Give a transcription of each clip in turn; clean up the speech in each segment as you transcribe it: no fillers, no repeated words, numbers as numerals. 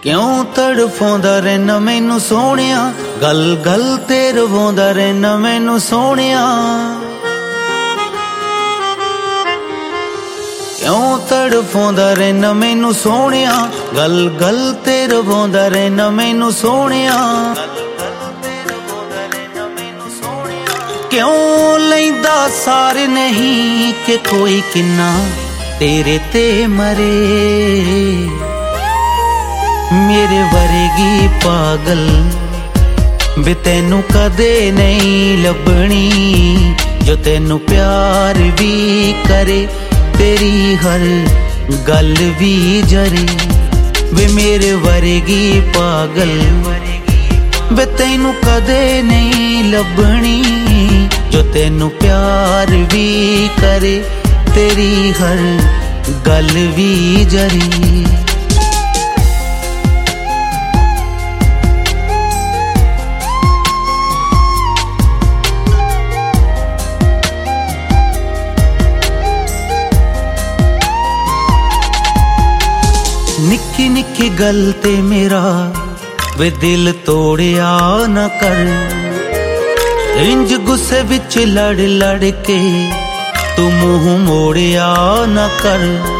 क्यों तड़फाउंदा रहना मैनू सोहणिया, गल गल ते रवाउंदा रहना मैनू सोहणिया। क्यों तड़फाउंदा रहना मैनू सोहणिया, गल गल ते रवाउंदा रहना मैनू सोहणिया। क्यों लैंदा सार नहीं कि कोई किन्ना तेरे ते मरे। मेरे वरेगी पागल बे तैनू कदे नहीं लभनी, जो तैनू प्यार भी करे तेरी हर गल भी जरे। वे मेरे वरेगी पागल बे तैनू कदे नहीं लभनी, जो तैनू प्यार भी करे तेरी हर गल भी जरी। निक्की निक्की गल ते मेरा वे दिल तोड़िया न कर, इंज गुस्से विच लड़ लड़ के तू मुंह मोड़िया न कर।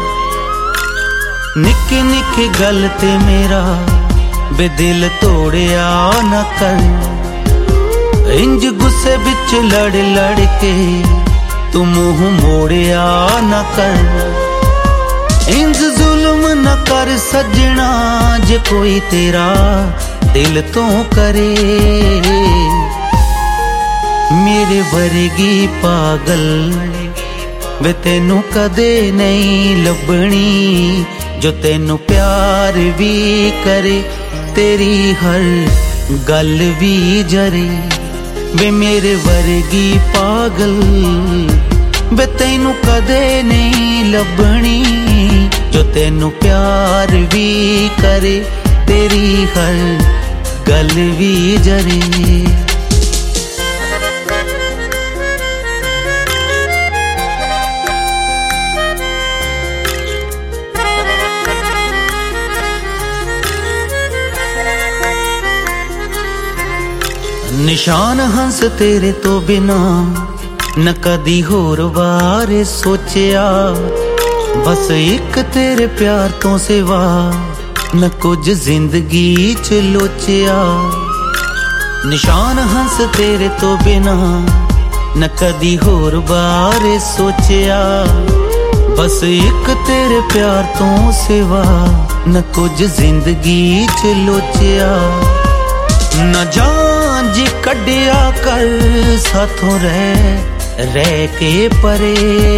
निक्की निक्की गल ते मेरा वे दिल तोड़िया न कर, इंज गुस्से विच लड़ लड़ के तू मुंह मोड़िया न कर। इंज जुल्म न कर सजना, जे कोई तेरा दिल तो करे। मेरे वरगी पागल वे तैनू कदे नहीं लभनी, जो तैनू प्यार भी करे तेरी हर गल भी जरे। वे मेरे वरगी पागल वे तैनू कदे नहीं लभनी, जो तैनू प्यार भी करे तेरी हर गल भी जरे। निशान हंस तेरे तो बिना न कदी होर बारे सोचिया, बस एक तेरे प्यार तो सिवा न कुछ जिंदगी च लोचिया। निशान हंस तेरे तो बिना न कदी होर बारे सोचिया, बस एक तेरे प्यार तो सिवा न कुछ जिंदगी च लोचिया। न जान जी कड्डिया कर साथों रह के परे।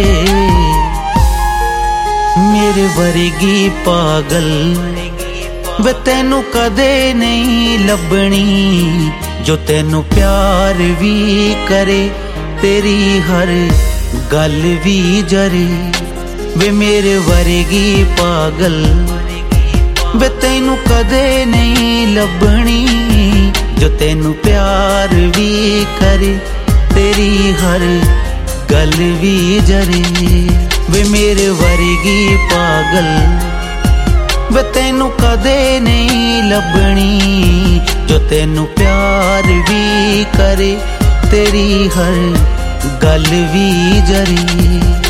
मेरे वरगी पागल वे तैनू कदे नहीं लभनी, जो तैनू प्यार भी करे तेरी हर गल भी जरे। वे मेरे वरगी पागल वे तैनू कदे नहीं लभनी, जो तैनू प्यार भी करे तेरी हर गल भी जरे। वे मेरे वरगी पागल वे तैनू कदे नहीं लभनी, जो तैनू प्यार भी करे तेरी हर गल भी जरी।